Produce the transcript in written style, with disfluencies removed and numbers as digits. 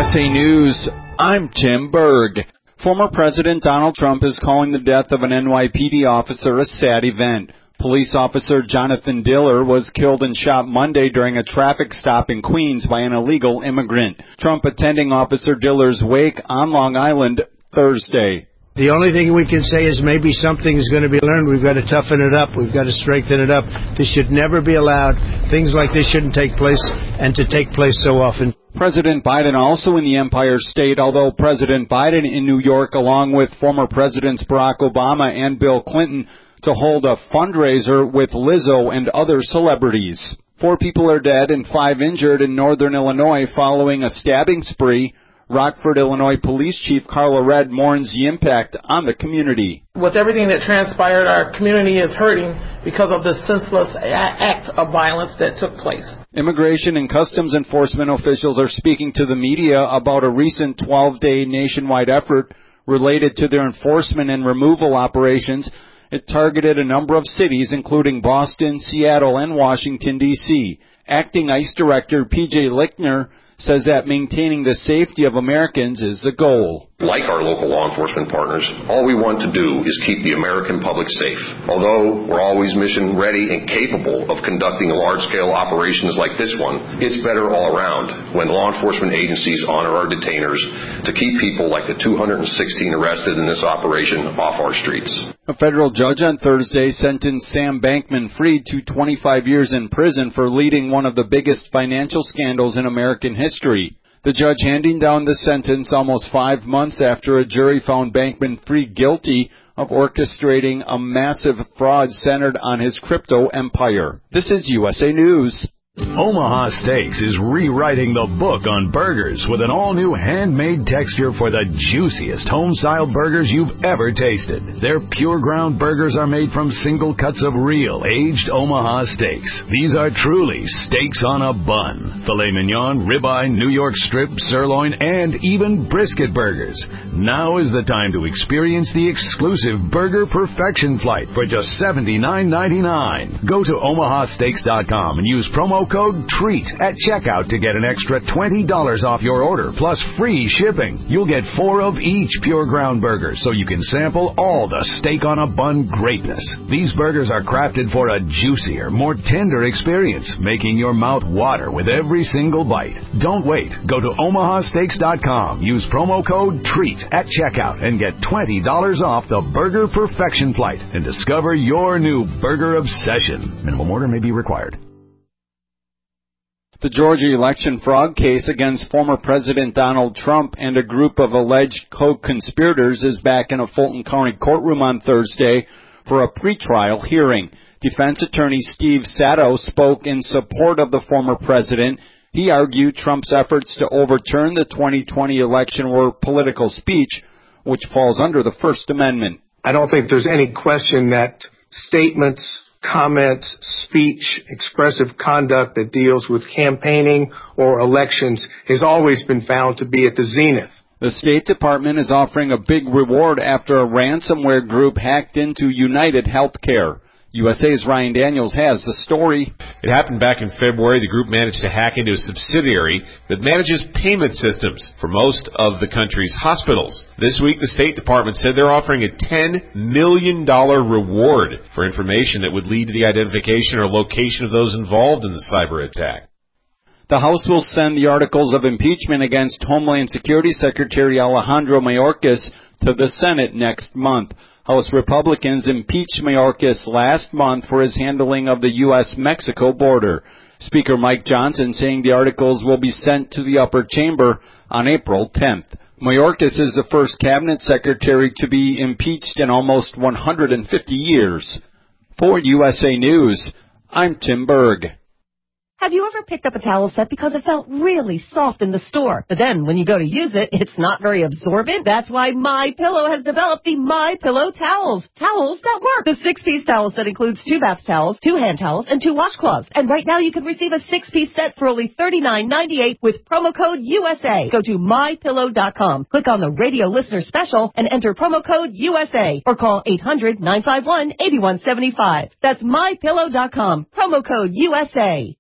USA News, I'm Tim Berg. Former President Donald Trump is calling the death of an NYPD officer a sad event. Police officer Jonathan Diller was killed and shot Monday during a traffic stop in Queens by an illegal immigrant. Trump attending Officer Diller's wake on Long Island Thursday. The only thing we can say is maybe something is going to be learned. We've got to toughen it up. We've got to strengthen it up. This should never be allowed. Things like this shouldn't take place, and to take place so often. President Biden also in the Empire State, although President Biden in New York, along with former Presidents Barack Obama and Bill Clinton, to hold a fundraiser with Lizzo and other celebrities. 4 people are dead and 5 injured in northern Illinois following a stabbing spree. Rockford, Illinois Police Chief Carla Red mourns the impact on the community. With everything that transpired, our community is hurting because of this senseless act of violence that took place. Immigration and Customs Enforcement officials are speaking to the media about a recent 12-day nationwide effort related to their enforcement and removal operations. It targeted a number of cities, including Boston, Seattle, and Washington, D.C. Acting ICE Director P.J. Lichtner says that maintaining the safety of Americans is the goal. Like our local law enforcement partners, all we want to do is keep the American public safe. Although we're always mission ready and capable of conducting large-scale operations like this one, it's better all around when law enforcement agencies honor our detainers to keep people like the 216 arrested in this operation off our streets. A federal judge on Thursday sentenced Sam Bankman-Fried to 25 years in prison for leading one of the biggest financial scandals in American history. The judge handing down the sentence almost 5 months after a jury found Bankman-Fried guilty of orchestrating a massive fraud centered on his crypto empire. This is USA News. Omaha Steaks is rewriting the book on burgers with an all-new handmade texture for the juiciest home-style burgers you've ever tasted. Their pure ground burgers are made from single cuts of real, aged Omaha steaks. These are truly steaks on a bun. Filet mignon, ribeye, New York strip, sirloin, and even brisket burgers. Now is the time to experience the exclusive Burger Perfection Flight for just $79.99. Go to omahasteaks.com and use promo code TREAT at checkout to get an extra $20 off your order, plus free shipping. You'll get 4 of each pure ground burger, so you can sample all the steak on a bun greatness. These burgers are crafted for a juicier, more tender experience, making your mouth water with every single bite. Don't wait. Go to omahasteaks.com. Use promo code TREAT at checkout and get $20 off the Burger Perfection Flight and discover your new burger obsession. Minimum order may be required. The Georgia election fraud case against former President Donald Trump and a group of alleged co-conspirators is back in a Fulton County courtroom on Thursday for a pretrial hearing. Defense attorney Steve Sato spoke in support of the former president. He argued Trump's efforts to overturn the 2020 election were political speech, which falls under the First Amendment. I don't think there's any question that statements, comments, speech, expressive conduct that deals with campaigning or elections has always been found to be at the zenith. The State Department is offering a big reward after a ransomware group hacked into United Healthcare. USA's Ryan Daniels has the story. It happened back in February. The group managed to hack into a subsidiary that manages payment systems for most of the country's hospitals. This week, the State Department said they're offering a $10 million reward for information that would lead to the identification or location of those involved in the cyber attack. The House will send the articles of impeachment against Homeland Security Secretary Alejandro Mayorkas to the Senate next month. House Republicans impeached Mayorkas last month for his handling of the U.S.-Mexico border. Speaker Mike Johnson saying the articles will be sent to the upper chamber on April 10th. Mayorkas is the first cabinet secretary to be impeached in almost 150 years. For USA News, I'm Tim Berg. Have you ever picked up a towel set because it felt really soft in the store, but then when you go to use it, it's not very absorbent? That's why MyPillow has developed the MyPillow towels. Towels that work. The 6-piece towel set includes 2 bath towels, 2 hand towels, and 2 washcloths. And right now you can receive a 6-piece set for only $39.98 with promo code USA. Go to MyPillow.com, click on the radio listener special, and enter promo code USA, or call 800-951-8175. That's MyPillow.com, promo code USA.